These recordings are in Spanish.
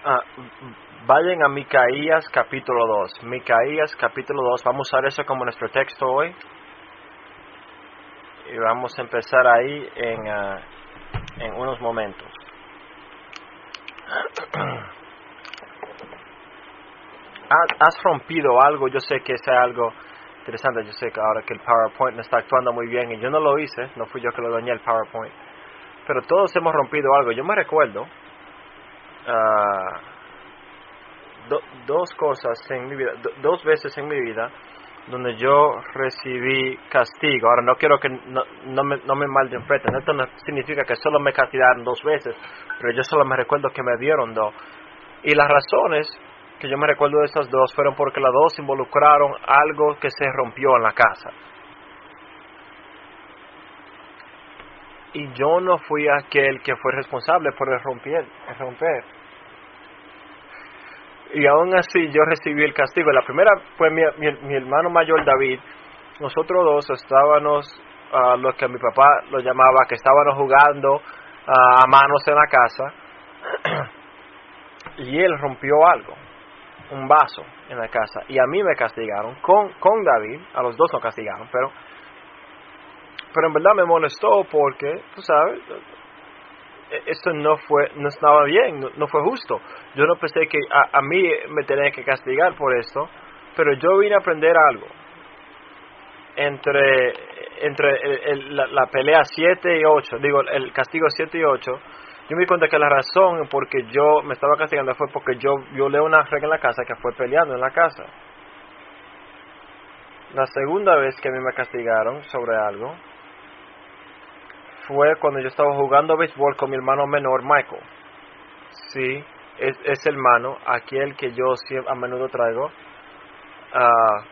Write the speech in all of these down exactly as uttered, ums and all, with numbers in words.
Ah, vayan a Micaías capítulo dos. Micaías capítulo dos. Vamos a usar eso como nuestro texto hoy. Y vamos a empezar ahí en, uh, en unos momentos. ¿Has rompido algo? Yo sé que es algo interesante. Yo sé que ahora que el PowerPoint no está actuando muy bien y yo no lo hice, no fui yo que lo dañé el PowerPoint. Pero todos hemos rompido algo. Yo me recuerdo uh, do, dos cosas en mi vida, do, dos veces en mi vida donde yo recibí castigo. Ahora no quiero que no, no me, no me malinterpreten. Esto no significa que solo me castigaron dos veces, pero yo solo me recuerdo que me dieron dos. Y las razones que yo me recuerdo de esas dos fueron porque las dos involucraron algo que se rompió en la casa. Y yo no fui aquel que fue responsable por el romper. El romper. Y aún así yo recibí el castigo. La primera fue mi, mi, mi hermano mayor David. Nosotros dos estábamos, uh, lo que mi papá lo llamaba, que estábamos jugando uh, a manos en la casa. Y él rompió algo, un vaso en la casa. Y a mí me castigaron con, con David. A los dos nos castigaron, pero... Pero en verdad me molestó porque, tú sabes, esto no fue, no estaba bien, no, no fue justo. Yo no pensé que a, a mí me tenía que castigar por esto, pero yo vine a aprender algo. Entre, entre el, el, la, la pelea siete y ocho, digo, el castigo siete y ocho, yo me di cuenta que la razón por que yo me estaba castigando fue porque yo violé una regla en la casa que fue peleando en la casa. La segunda vez que a mí me castigaron sobre algo fue cuando yo estaba jugando béisbol con mi hermano menor, Michael. Sí, es, es hermano, aquel que yo siempre, a menudo traigo. Uh,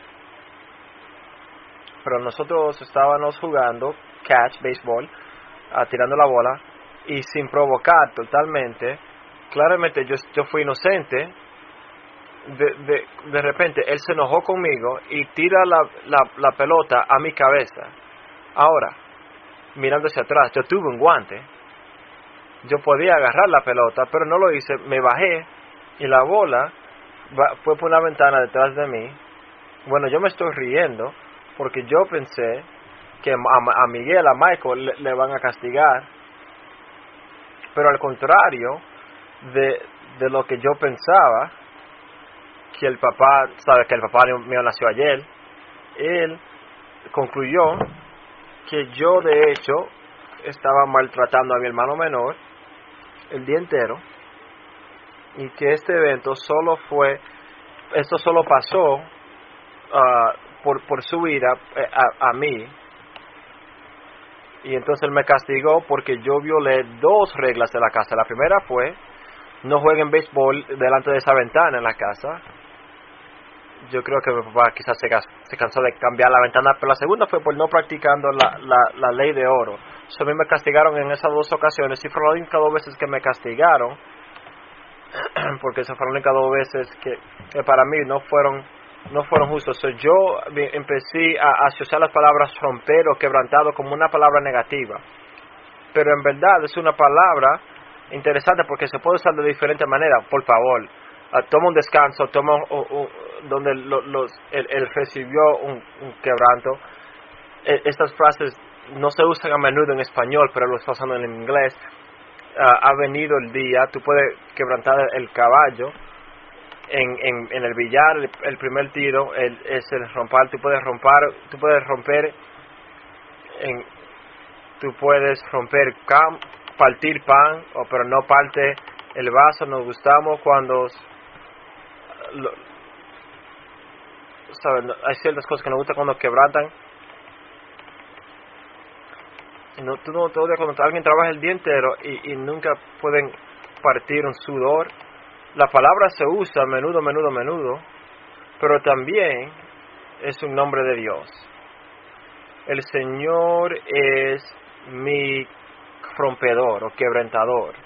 pero nosotros estábamos jugando catch, béisbol, uh, tirando la bola, y sin provocar totalmente, claramente yo, yo fui inocente. De, de, de repente él se enojó conmigo y tira la, la, la pelota a mi cabeza. Ahora, mirando hacia atrás, yo tuve un guante, yo podía agarrar la pelota, pero no lo hice, me bajé y la bola fue por una ventana detrás de mí. Bueno, yo me estoy riendo porque yo pensé que a, a Miguel, a Michael le, le van a castigar, pero al contrario de, de lo que yo pensaba, que el papá, sabe que el papá mío nació ayer, él concluyó que yo de hecho estaba maltratando a mi hermano menor el día entero y que este evento solo fue, esto solo pasó uh, por, por su ira a, a mí, y entonces él me castigó porque yo violé dos reglas de la casa. La primera fue no jueguen béisbol delante de esa ventana en la casa. Yo creo que mi papá quizás se, se cansó de cambiar la ventana, pero la segunda fue por no practicando la, la, la ley de oro. So, a mí me castigaron en esas dos ocasiones y fueron las únicas dos veces que me castigaron, porque esas fueron las únicas dos veces que, que para mí no fueron no fueron justos. So, yo empecé a, a asociar las palabras romper o quebrantado como una palabra negativa, pero en verdad es una palabra interesante porque se puede usar de diferentes maneras. Por favor, uh, toma un descanso, toma un, un, un, donde lo, los, él, él recibió un, un quebranto. E, estas frases no se usan a menudo en español, pero lo está usando en inglés. Uh, ha venido el día, tú puedes quebrantar el caballo en, en, en el billar, el, el primer tiro el, es el romper, tú puedes romper, tú puedes romper en, tú puedes romper cam, partir pan, o pero no parte el vaso. Nos gustamos cuando lo, ¿saben? Hay ciertas cosas que nos gustan cuando quebrantan. No, tú no te odias cuando alguien trabaja el día entero y, y nunca pueden partir un sudor. La palabra se usa a menudo, menudo, menudo, pero también es un nombre de Dios. El Señor es mi rompedor o quebrantador.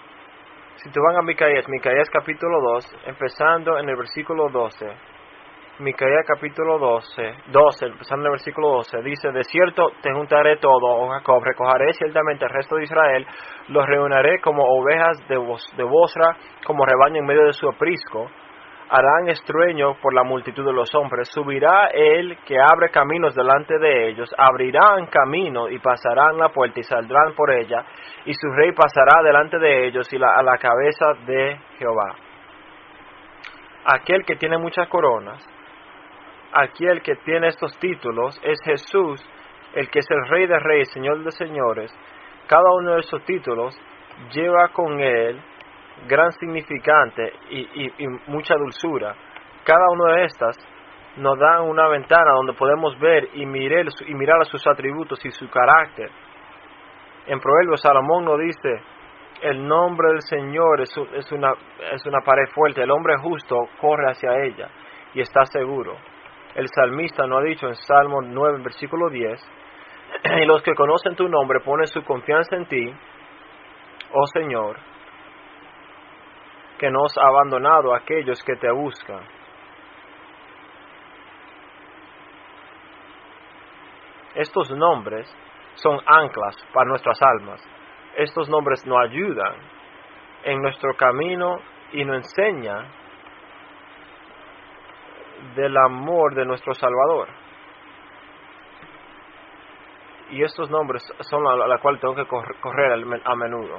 Si tú van a Micaías, Micaías capítulo dos, empezando en el versículo doce, Micaías capítulo doce, doce, empezando en el versículo doce, dice: de cierto te juntaré todo, oh Jacob, recogeré ciertamente el resto de Israel, los reuniré como ovejas de, vos, de Bosra, como rebaño en medio de su aprisco. Harán estruendo por la multitud de los hombres, subirá el que abre caminos delante de ellos, abrirán camino y pasarán la puerta y saldrán por ella, y su rey pasará delante de ellos y la, a la cabeza de Jehová. Aquel que tiene muchas coronas, aquel que tiene estos títulos, es Jesús, el que es el Rey de Reyes, Señor de Señores. Cada uno de esos títulos lleva con él gran significante y, y, y mucha dulzura. Cada una de estas nos da una ventana donde podemos ver y mirar, y mirar a sus atributos y su carácter. En Proverbios Salomón nos dice: el nombre del Señor es, es, una, es una pared fuerte, el hombre justo corre hacia ella y está seguro. El salmista nos ha dicho en Salmo nueve, versículo diez: y los que conocen tu nombre ponen su confianza en ti, oh Señor, que no has abandonado a aquellos que te buscan. Estos nombres son anclas para nuestras almas. Estos nombres nos ayudan en nuestro camino y nos enseñan del amor de nuestro Salvador. Y estos nombres son a la cual tengo que correr a menudo.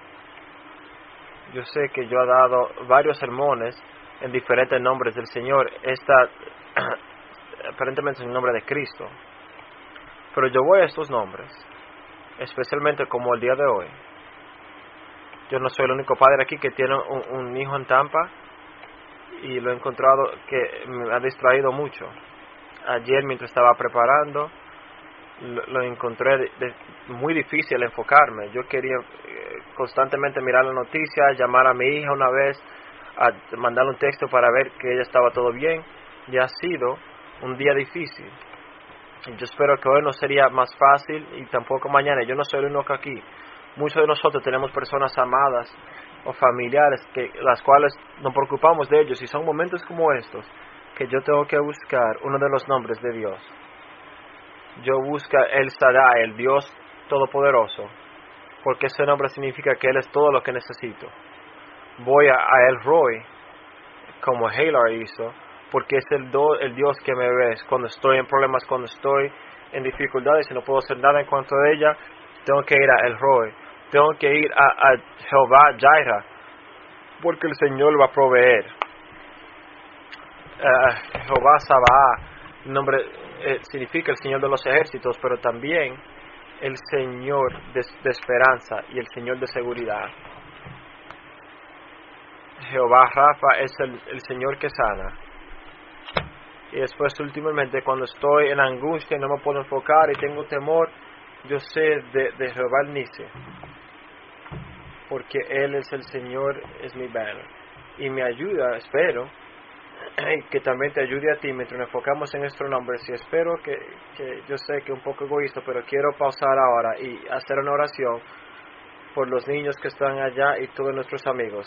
Yo sé que yo he dado varios sermones en diferentes nombres del Señor. Esta aparentemente es el nombre de Cristo. Pero yo voy a estos nombres, especialmente como el día de hoy. Yo no soy el único padre aquí que tiene un, un hijo en Tampa, y lo he encontrado que me ha distraído mucho. Ayer, mientras estaba preparando, lo, lo encontré de, de, muy difícil enfocarme. Yo quería eh, constantemente mirar la noticia, llamar a mi hija una vez, a mandarle un texto para ver que ella estaba todo bien, y ha sido un día difícil. Yo espero que hoy no sería más fácil, y tampoco mañana. Yo no soy el único aquí. Muchos de nosotros tenemos personas amadas o familiares que las cuales nos preocupamos de ellos, y son momentos como estos que yo tengo que buscar uno de los nombres de Dios. Yo busco el Shaddai, el Dios Todopoderoso, porque ese nombre significa que Él es todo lo que necesito. Voy a, a El Roy, como Halar hizo, porque es el, do, el Dios que me ve cuando estoy en problemas, cuando estoy en dificultades y no puedo hacer nada en cuanto a ella. Tengo que ir a El Roy, tengo que ir a, a Jehová Jireh, porque el Señor va a proveer. Uh, Jehová Sabaoth, nombre eh, significa el Señor de los ejércitos, pero también el Señor de, de esperanza y el Señor de seguridad. Jehová Rafa es el, el Señor que sana. Y después, últimamente, cuando estoy en angustia y no me puedo enfocar y tengo temor, yo sé de, de Jehová el Nisi, porque Él es el Señor, es mi banner, y me ayuda, espero, que también te ayude a ti mientras nos enfocamos en nuestros nombres. Y espero que, que yo sé que es un poco egoísta, pero quiero pausar ahora y hacer una oración por los niños que están allá y todos nuestros amigos.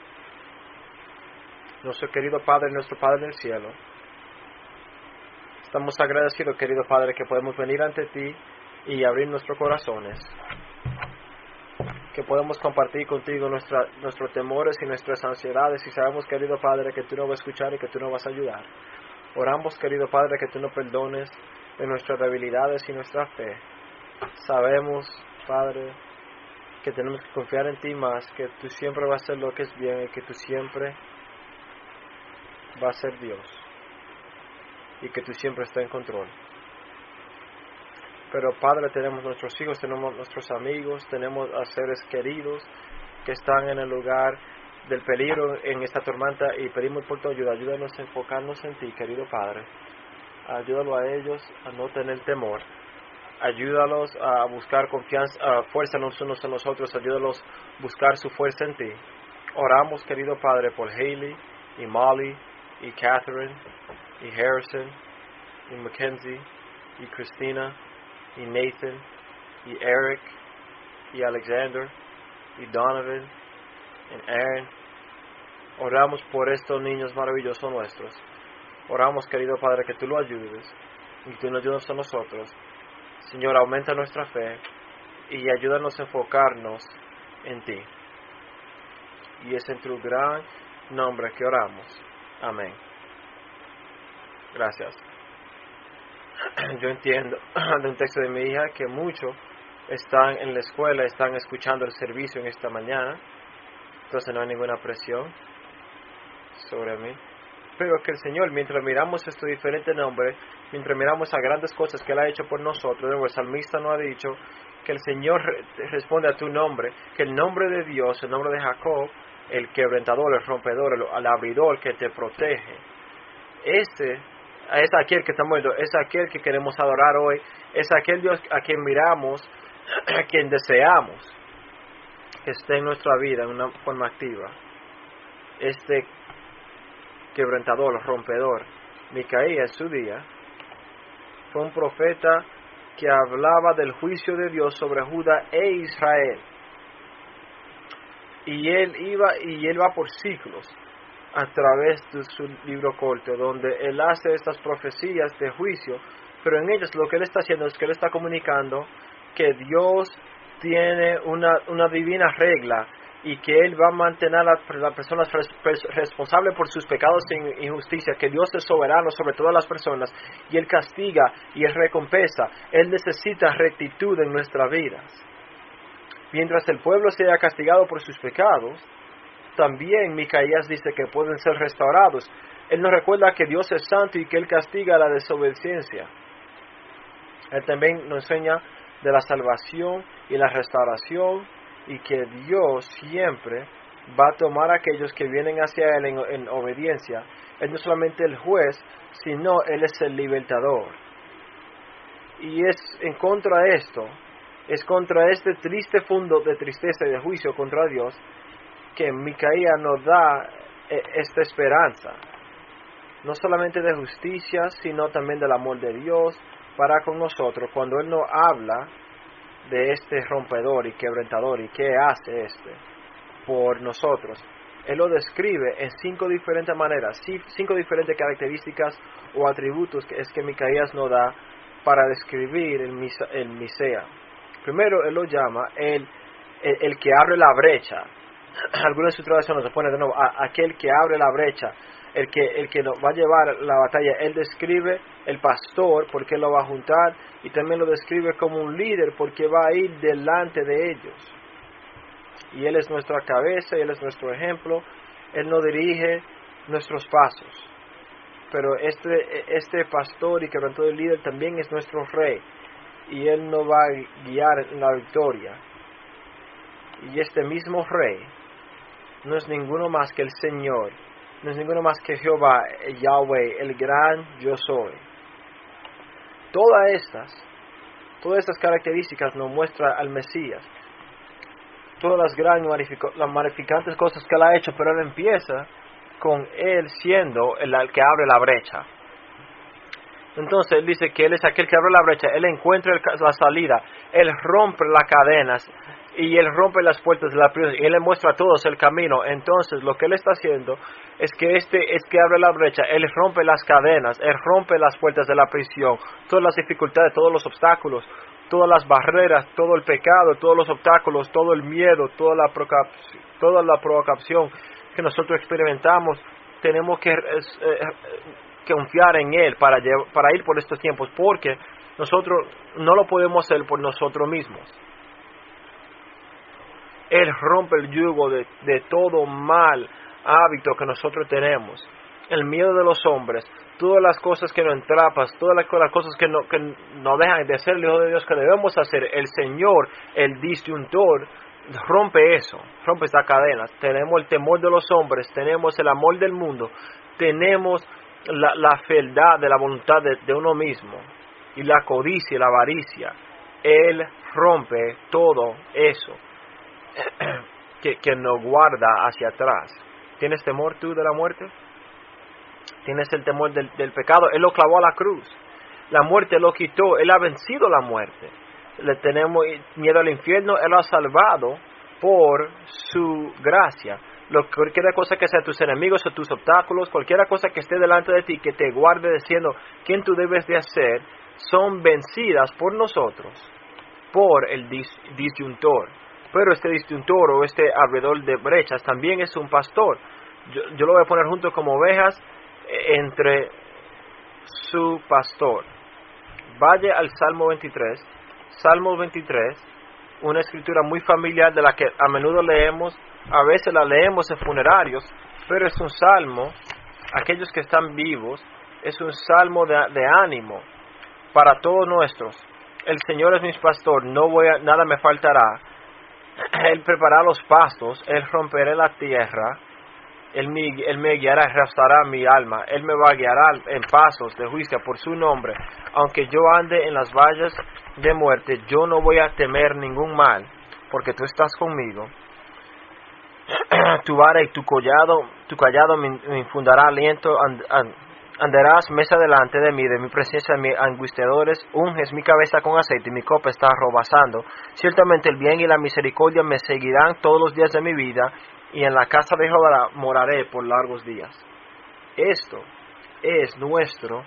Nuestro querido Padre, nuestro Padre del cielo, estamos agradecidos, querido Padre, que podemos venir ante ti y abrir nuestros corazones, que podemos compartir contigo nuestra, nuestros temores y nuestras ansiedades, y sabemos, querido Padre, que tú nos vas a escuchar y que tú nos vas a ayudar. Oramos, querido Padre, que tú nos perdones de nuestras debilidades y nuestra fe. Sabemos, Padre, que tenemos que confiar en ti más, que tú siempre vas a hacer lo que es bien y que tú siempre vas a ser Dios y que tú siempre estás en control. Pero, Padre, tenemos nuestros hijos, tenemos nuestros amigos, tenemos a seres queridos que están en el lugar del peligro en esta tormenta, y pedimos por tu ayuda. Ayúdanos a enfocarnos en ti, querido Padre. Ayúdalo a ellos a no tener temor. Ayúdalos a buscar confianza, uh, fuerza los unos en los otros. Ayúdalos a buscar su fuerza en ti. Oramos, querido Padre, por Haley y Molly y Catherine y Harrison y Mackenzie y Christina y Nathan y Eric y Alexander y Donovan y Aaron. Oramos por estos niños maravillosos nuestros. Oramos, querido Padre, que tú lo ayudes y tú nos ayudes a nosotros. Señor, aumenta nuestra fe y ayúdanos a enfocarnos en ti. Y es en tu gran nombre que oramos. Amén. Gracias. Yo entiendo de un texto de mi hija que muchos están en la escuela, están escuchando el servicio en esta mañana. Entonces no hay ninguna presión sobre mí. Pero que el Señor, mientras miramos estos diferentes nombres, mientras miramos las grandes cosas que Él ha hecho por nosotros, el salmista nos ha dicho que el Señor responde a tu nombre, que el nombre de Dios, el nombre de Jacob, el quebrantador, el rompedor, el, el abridor que te protege. Ese es aquel que estamos viendo, es aquel que queremos adorar hoy, es aquel Dios a quien miramos, a quien deseamos que esté en nuestra vida en una forma activa. Este quebrantador, rompedor, Micaías en su día, fue un profeta que hablaba del juicio de Dios sobre Judá e Israel. Y él iba y él va por siglos a través de su libro corto, donde él hace estas profecías de juicio, pero en ellas lo que él está haciendo es que él está comunicando que Dios tiene una, una divina regla y que él va a mantener a las personas responsables por sus pecados e injusticia, que Dios es soberano sobre todas las personas y él castiga y él recompensa. Él necesita rectitud en nuestras vidas. Mientras el pueblo sea castigado por sus pecados, también Micaías dice que pueden ser restaurados. Él nos recuerda que Dios es santo y que Él castiga la desobediencia. Él también nos enseña de la salvación y la restauración y que Dios siempre va a tomar a aquellos que vienen hacia Él en, en obediencia. Él no es solamente el juez, sino Él es el libertador. Y es en contra de esto, es contra este triste fondo de tristeza y de juicio contra Dios, que Micaías nos da esta esperanza, no solamente de justicia, sino también del amor de Dios para con nosotros, cuando Él nos habla de este rompedor y quebrantador y qué hace este por nosotros. Él lo describe en cinco diferentes maneras, cinco diferentes características o atributos que es que Micaías nos da para describir el, misa, el Misea. Primero, Él lo llama el, el, el que abre la brecha. Algunas de sus traducciones se pone de nuevo, a, aquel que abre la brecha, el que, el que nos va a llevar la batalla. Él describe el pastor porque Él lo va a juntar y también lo describe como un líder porque va a ir delante de ellos. Y Él es nuestra cabeza y Él es nuestro ejemplo. Él nos dirige nuestros pasos. Pero este, este pastor y quebrantador líder también es nuestro rey y Él nos va a guiar en la victoria. Y este mismo rey no es ninguno más que el Señor, no es ninguno más que Jehová, Yahweh, el gran yo soy. Todas estas, todas estas características nos muestra al Mesías. Todas las grandes, las magnificantes cosas que Él ha hecho, pero Él empieza con Él siendo el que abre la brecha. Entonces Él dice que Él es aquel que abre la brecha, Él encuentra la salida, Él rompe las cadenas y Él rompe las puertas de la prisión y Él le muestra a todos el camino. Entonces lo que Él está haciendo es que este es que abre la brecha, Él rompe las cadenas, Él rompe las puertas de la prisión, todas las dificultades, todos los obstáculos, todas las barreras, todo el pecado, todos los obstáculos, todo el miedo, toda la provocación, toda la provocación que nosotros experimentamos. Tenemos que, eh, que confiar en Él para, para ir por estos tiempos, porque nosotros no lo podemos hacer por nosotros mismos. Él rompe el yugo de, de todo mal hábito que nosotros tenemos, el miedo de los hombres, todas las cosas que nos entrapan, todas las, las cosas que no, que no dejan de ser el Hijo de Dios que debemos hacer. El Señor, el disyuntor, rompe eso, rompe esas cadenas. Tenemos el temor de los hombres, tenemos el amor del mundo, tenemos la, la fealdad de la voluntad de, de uno mismo y la codicia y la avaricia. Él rompe todo eso que, que nos guarda hacia atrás. ¿Tienes temor tú de la muerte? ¿Tienes el temor del, del pecado? Él lo clavó a la cruz. La muerte lo quitó. Él ha vencido la muerte. Le tenemos miedo al infierno. Él lo ha salvado por su gracia. lo, cualquier cosa que sea tus enemigos o tus obstáculos, cualquier cosa que esté delante de ti, que te guarde diciendo quién tú debes de hacer, son vencidas por nosotros, por el dis, disyuntor. Pero este disyuntor o este abridor de brechas también es un pastor. Yo, yo lo voy a poner junto como ovejas entre su pastor. Vaya al Salmo veintitrés. Salmo veintitrés, una escritura muy familiar de la que a menudo leemos, a veces la leemos en funerarios, pero es un salmo, aquellos que están vivos, es un salmo de, de ánimo para todos nuestros. El Señor es mi pastor, no voy a, nada me faltará. Él preparará los pastos, Él romperá la tierra, Él me, él me guiará, restaurará mi alma, Él me va a guiar en pasos de juicio por su nombre. Aunque yo ande en las valles de muerte, yo no voy a temer ningún mal, porque tú estás conmigo. Tu vara y tu callado, tu callado me, me infundará aliento. And, and, andarás mesa delante de mí, de mi presencia, de mis angustiadores. Unges mi cabeza con aceite y mi copa está rebosando. Ciertamente el bien y la misericordia me seguirán todos los días de mi vida, y en la casa de Jehová moraré por largos días. Esto es nuestro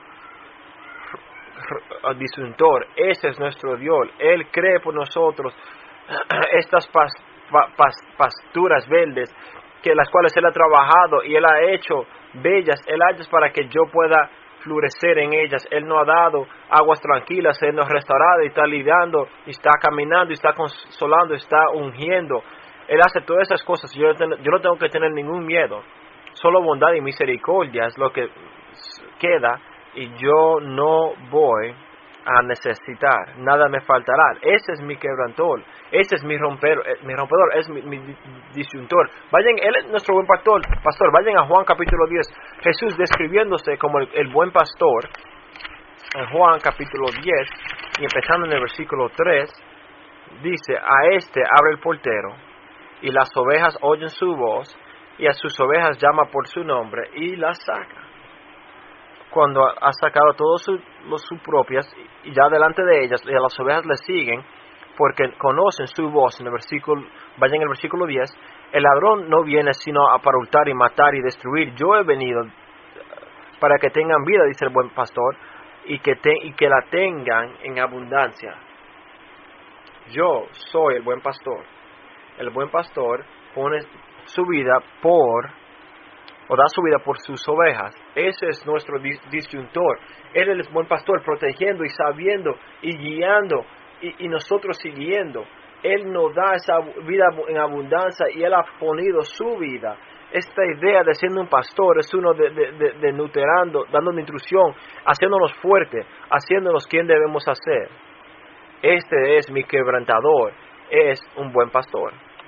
disyuntor, ese es nuestro Dios. Él cree por nosotros estas pas, pa, pas, pasturas verdes, que las cuales Él ha trabajado y Él ha hecho bellas, Él ha hecho para que yo pueda florecer en ellas. Él nos ha dado aguas tranquilas, Él nos ha restaurado y está lidiando, y está caminando, y está consolando, está ungiendo. Él hace todas esas cosas. Yo, yo no tengo que tener ningún miedo. Solo bondad y misericordia es lo que queda, y yo no voy a necesitar, nada me faltará. Ese es mi quebrantor, ese es mi rompedor, mi rompedor, es mi, mi disyuntor. Vayan, Él es nuestro buen pastor, pastor. Vayan a Juan capítulo diez, Jesús describiéndose como el, el buen pastor, en Juan capítulo diez, y empezando en el versículo tres, dice: a este abre el portero, y las ovejas oyen su voz, y a sus ovejas llama por su nombre, y las saca. Cuando ha sacado a todos sus su propias, y ya delante de ellas, y a las ovejas le siguen, porque conocen su voz. En el versículo, vayan en el versículo diez, el ladrón no viene sino a para hurtar y matar y destruir. Yo he venido para que tengan vida, dice el buen pastor, y que, te, y que la tengan en abundancia. Yo soy el buen pastor. El buen pastor pone su vida por, o da su vida por sus ovejas. Ese es nuestro disyuntor. Él es el buen pastor, protegiendo y sabiendo y guiando, y, y nosotros siguiendo. Él nos da esa vida en abundancia, y Él ha ponido su vida. Esta idea de siendo un pastor es uno de, de, de, de nuterando, dándonos instrucción, haciéndonos fuerte, haciéndonos quien debemos hacer. Este es mi quebrantador, es un buen pastor.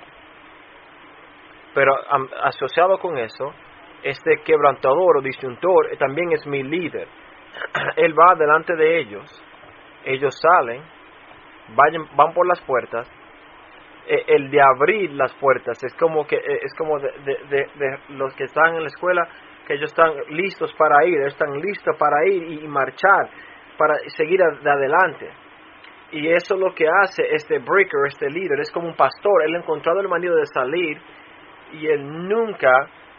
Pero um, asociado con eso, este quebrantador o disyuntor también es mi líder. Él va delante de ellos, ellos salen, vayan, van por las puertas. Eh, el de abrir las puertas es como que eh, es como de, de, de, de los que están en la escuela, que ellos están listos para ir, están listos para ir y, y marchar, para seguir a, de adelante. Y eso es lo que hace este breaker, este líder. Es como un pastor. Él ha encontrado el manera de salir, y él nunca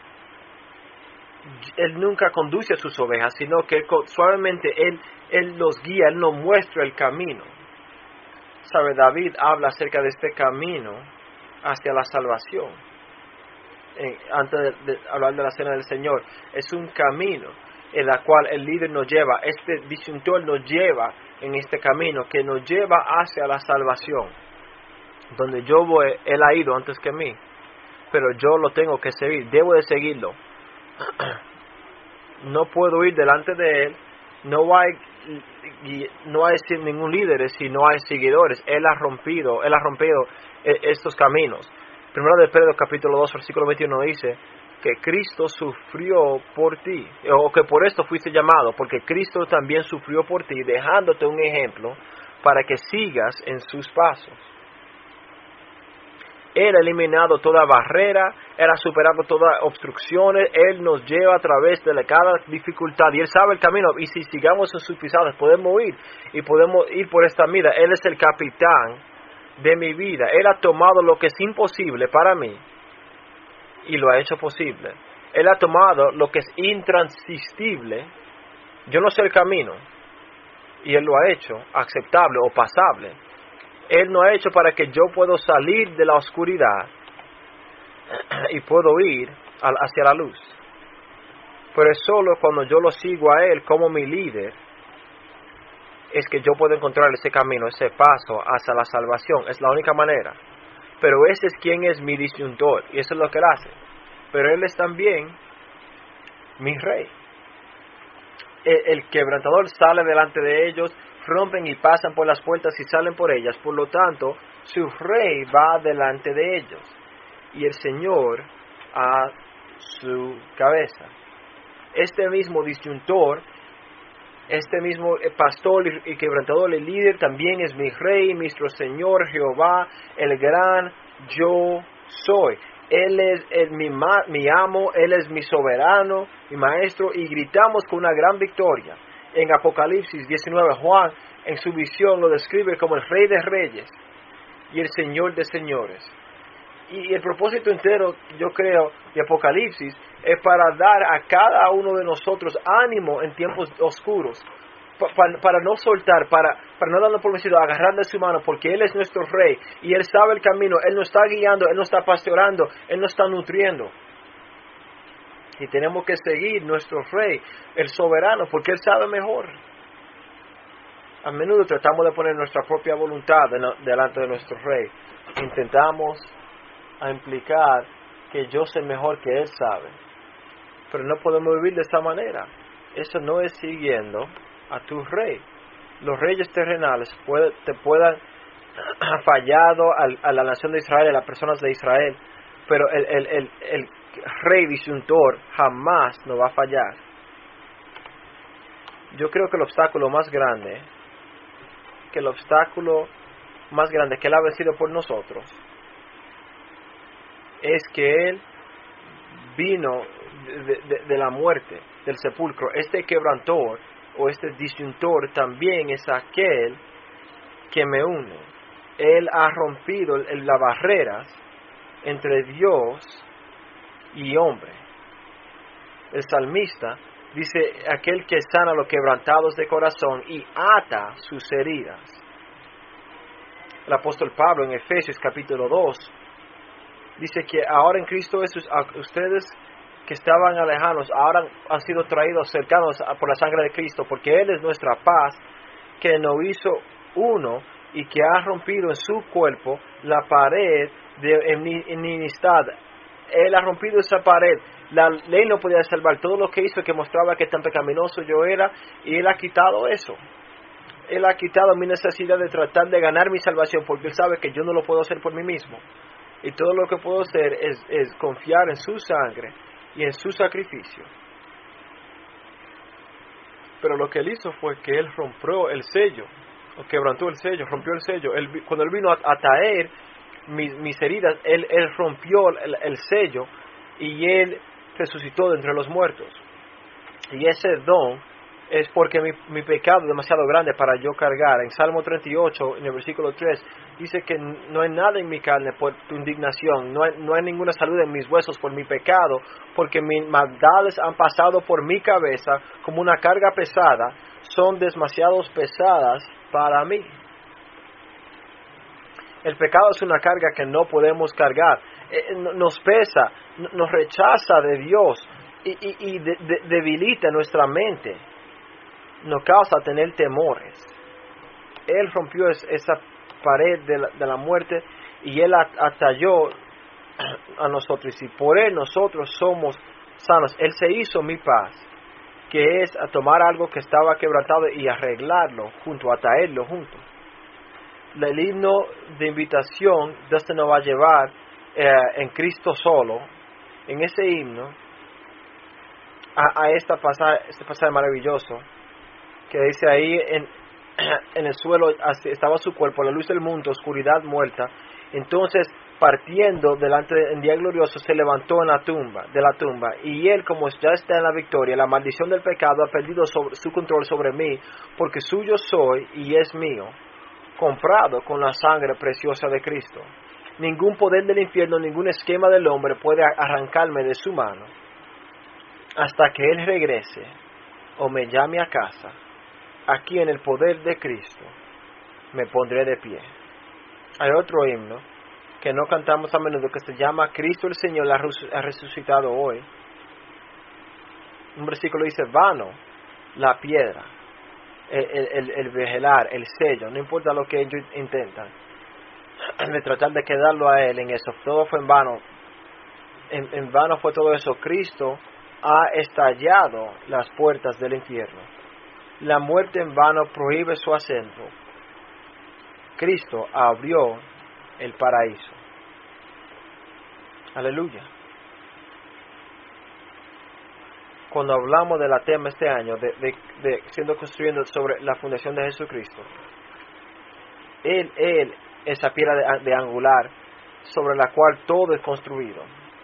él nunca conduce a sus ovejas, sino que suavemente él, él los guía, él nos muestra el camino. Sabe, David habla acerca de este camino hacia la salvación. Eh, antes de, de hablar de la cena del Señor, es un camino en la cual el líder nos lleva. Este disyuntor nos lleva en este camino que nos lleva hacia la salvación. Donde yo voy, Él ha ido antes que mí, pero yo lo tengo que seguir, debo de seguirlo. No puedo ir delante de Él. No hay no hay ningún líder si no hay seguidores. Él ha rompido, Él ha rompido estos caminos. Primero de Pedro capítulo dos versículo veintiuno dice que Cristo sufrió por ti, o que por esto fuiste llamado, porque Cristo también sufrió por ti, dejándote un ejemplo para que sigas en sus pasos. Él ha eliminado toda barrera, Él ha superado todas obstrucciones, Él nos lleva a través de cada dificultad, y Él sabe el camino, y si sigamos en sus pisadas podemos ir, y podemos ir por esta vida. Él es el capitán de mi vida. Él ha tomado lo que es imposible para mí, y lo ha hecho posible. Él ha tomado lo que es intransistible, yo no sé el camino, y Él lo ha hecho aceptable o pasable. Él no ha hecho para que yo pueda salir de la oscuridad y puedo ir hacia la luz. Pero es solo cuando yo lo sigo a Él como mi líder, es que yo puedo encontrar ese camino, ese paso hacia la salvación. Es la única manera. Pero ese es quien es mi disyuntor, y eso es lo que Él hace. Pero Él es también mi rey. El, el quebrantador sale delante de ellos, rompen y pasan por las puertas y salen por ellas. Por lo tanto, su rey va delante de ellos, y el Señor a su cabeza. Este mismo disyuntor, este mismo pastor y quebrantador, el líder, también es mi rey, nuestro Señor Jehová, el gran yo soy. Él es el, mi, ma, mi amo, Él es mi soberano, mi maestro, y gritamos con una gran victoria. En Apocalipsis diecinueve, Juan en su visión lo describe como el Rey de Reyes y el Señor de Señores. Y el propósito entero, yo creo, de Apocalipsis es para dar a cada uno de nosotros ánimo en tiempos oscuros, pa, pa, para no soltar, para, para no darnos por vencido, agarrar de su mano, porque Él es nuestro Rey y Él sabe el camino, Él nos está guiando, Él nos está pastoreando, Él nos está nutriendo. Y tenemos que seguir nuestro Rey, el soberano, porque Él sabe mejor. A menudo tratamos de poner nuestra propia voluntad delante de nuestro Rey. Intentamos a implicar que yo sé mejor que Él sabe. Pero no podemos vivir de esta manera. Eso no es siguiendo a tu Rey. Los reyes terrenales puede, te puedan haber fallado a, a la nación de Israel, a las personas de Israel, pero el, el, el, el Rey disyuntor jamás nos va a fallar. Yo creo que el obstáculo más grande, que el obstáculo más grande que Él ha vencido por nosotros, es que Él vino de, de, de la muerte, del sepulcro. Este quebrantor o este disyuntor también es aquel que me une. Él ha rompido el, las barreras entre Dios y hombre. El salmista dice, aquel que sana a los quebrantados de corazón y ata sus heridas. El apóstol Pablo en Efesios capítulo dos dice que ahora en Cristo Jesús, ustedes que estaban alejados, ahora han sido traídos cercanos por la sangre de Cristo, porque Él es nuestra paz, que nos hizo uno y que ha rompido en su cuerpo la pared de enemistad. Él ha rompido esa pared. La ley no podía salvar. Todo lo que hizo que mostraba que tan pecaminoso yo era, y Él ha quitado eso. Él ha quitado mi necesidad de tratar de ganar mi salvación, porque Él sabe que yo no lo puedo hacer por mí mismo. Y todo lo que puedo hacer es, es confiar en su sangre y en su sacrificio. Pero lo que Él hizo fue que Él rompió el sello, o quebrantó el sello, rompió el sello. Él, cuando Él vino a, a traer mis, mis heridas, Él, él rompió el, el sello y Él resucitó de entre los muertos. Y ese don es porque mi, mi pecado es demasiado grande para yo cargar. En Salmo treinta y ocho, en el versículo tres, dice que no hay nada en mi carne por tu indignación, no hay, no hay ninguna salud en mis huesos por mi pecado, porque mis maldades han pasado por mi cabeza como una carga pesada, son demasiado pesadas para mí. El pecado es una carga que no podemos cargar, eh, nos pesa, nos rechaza de Dios y, y, y de, de, debilita nuestra mente, nos causa tener temores. Él rompió es, esa pared de la, de la muerte y Él atalló a nosotros, y por Él nosotros somos sanos. Él se hizo mi paz, que es a tomar algo que estaba quebrantado y arreglarlo junto, atarlo junto. El himno de invitación, Dios te nos va a llevar eh, en Cristo solo, en ese himno, a, a esta pasaje, este pasaje maravilloso, que dice ahí, en, en el suelo estaba su cuerpo, la luz del mundo, oscuridad muerta. Entonces, partiendo delante de, en día glorioso, se levantó en la tumba, de la tumba, y Él, como ya está en la victoria, la maldición del pecado ha perdido sobre, su control sobre mí, porque suyo soy y es mío, comprado con la sangre preciosa de Cristo. Ningún poder del infierno, ningún esquema del hombre puede arrancarme de su mano hasta que Él regrese o me llame a casa. Aquí en el poder de Cristo me pondré de pie. Hay otro himno que no cantamos a menudo que se llama Cristo el Señor ha resucitado hoy. Un versículo dice: vano la piedra, el, el, el vejelar, el sello, no importa lo que ellos intentan de tratar de quedarlo a Él en eso, todo fue en vano. En, en vano fue todo eso. Cristo ha estallado las puertas del infierno. La muerte en vano prohíbe su acento. Cristo abrió el paraíso. Aleluya. Cuando hablamos de la tema este año, de, de, de siendo construyendo sobre la fundación de Jesucristo, Él, Él, esa piedra de, de angular sobre la cual todo es construido,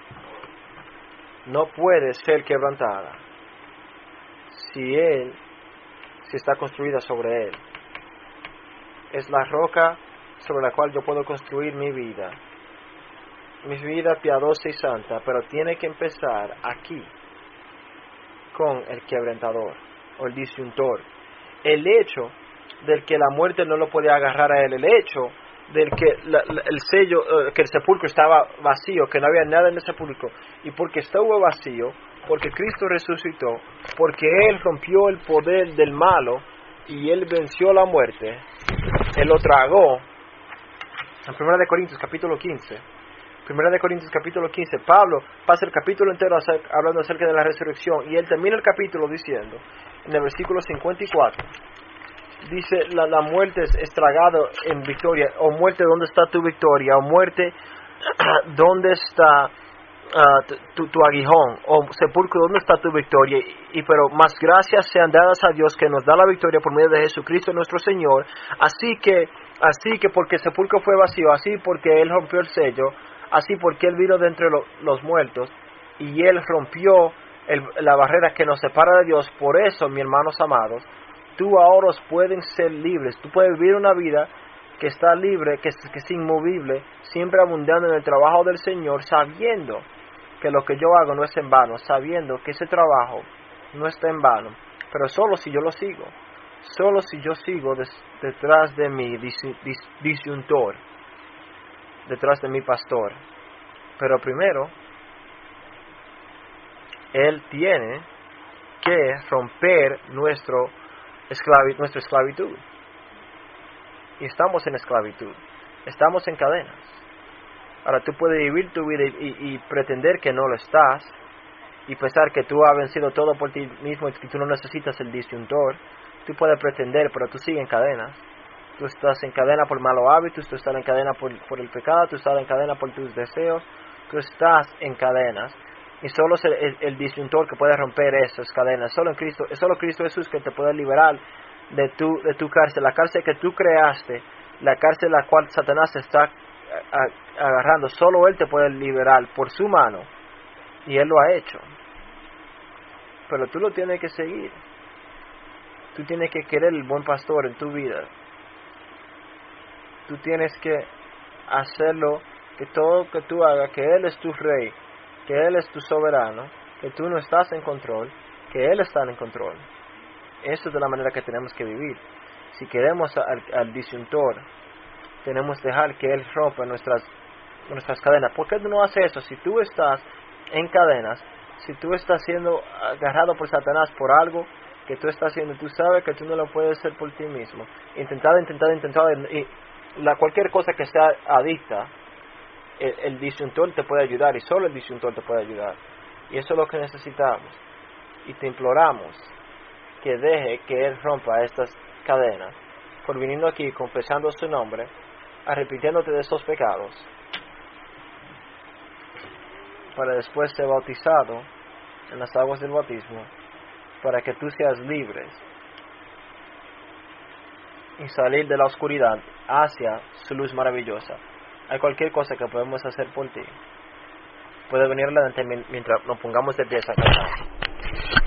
no puede ser quebrantada si Él, si está construida sobre Él. Es la roca sobre la cual yo puedo construir mi vida, mi vida piadosa y santa, pero tiene que empezar aquí, con el quebrantador o el disyuntor. El hecho del que la muerte no lo podía agarrar a Él, el hecho del que la, la, el sello, uh, que el sepulcro estaba vacío, que no había nada en el sepulcro, y porque estuvo vacío, porque Cristo resucitó, porque Él rompió el poder del malo y Él venció la muerte, Él lo tragó. En primera de Corintios capítulo quince, primera de Corintios capítulo quince, Pablo pasa el capítulo entero hablando acerca de la resurrección, y él termina el capítulo diciendo, en el versículo cincuenta y cuatro, dice, la, la muerte es, es tragado en victoria. O muerte, ¿dónde está tu victoria? O muerte, ¿dónde está uh, tu, tu aguijón? O sepulcro, ¿dónde está tu victoria? Y, y pero más gracias sean dadas a Dios, que nos da la victoria por medio de Jesucristo nuestro Señor. Así que, así que porque el sepulcro fue vacío, así porque Él rompió el sello, así porque Él vino de entre lo, los muertos, y Él rompió el, la barrera que nos separa de Dios. Por eso, mis hermanos amados, tú ahora pueden ser libres. Tú puedes vivir una vida que está libre, que es, que es inmovible, siempre abundando en el trabajo del Señor, sabiendo que lo que yo hago no es en vano, sabiendo que ese trabajo no está en vano, pero solo si yo lo sigo, solo si yo sigo des, detrás de mi dis, dis, disyuntor, detrás de mi pastor. Pero primero, Él tiene que romper nuestro esclavi, nuestra esclavitud. Y estamos en esclavitud, estamos en cadenas. Ahora tú puedes vivir tu vida y, y, y pretender que no lo estás, y pensar que tú has vencido todo por ti mismo y que tú no necesitas el disyuntor. Tú puedes pretender, pero tú sigues en cadenas. Tú estás en cadena por malos hábitos, tú estás en cadena por, por el pecado, tú estás en cadena por tus deseos, tú estás en cadenas. Y solo es el, el, el disyuntor que puede romper esas cadenas. Solo en Cristo, es solo Cristo Jesús que te puede liberar de tu, de tu cárcel. La cárcel que tú creaste, la cárcel la cual Satanás está a, a, agarrando, solo Él te puede liberar por su mano. Y Él lo ha hecho. Pero tú lo tienes que seguir. Tú tienes que querer el buen pastor en tu vida. Tú tienes que hacerlo, que todo que tú hagas, que Él es tu rey, que Él es tu soberano, que tú no estás en control, que Él está en control. Esa es de la manera que tenemos que vivir. Si queremos al, al disyuntor, tenemos que dejar que Él rompa nuestras, nuestras cadenas. ¿Por qué tú no haces eso? Si tú estás en cadenas, si tú estás siendo agarrado por Satanás por algo que tú estás haciendo, tú sabes que tú no lo puedes hacer por ti mismo. Intentado, intentado, intentado, y la, cualquier cosa que sea adicta, el, el disyuntor te puede ayudar, y solo el disyuntor te puede ayudar. Y eso es lo que necesitamos. Y te imploramos que deje que Él rompa estas cadenas, por viniendo aquí, confesando su nombre, arrepintiéndote de esos pecados, para después ser bautizado en las aguas del bautismo, para que tú seas libre y salir de la oscuridad hacia su luz maravillosa. Hay cualquier cosa que podemos hacer por ti. Puede venir adelante mientras nos pongamos de pie a cantar.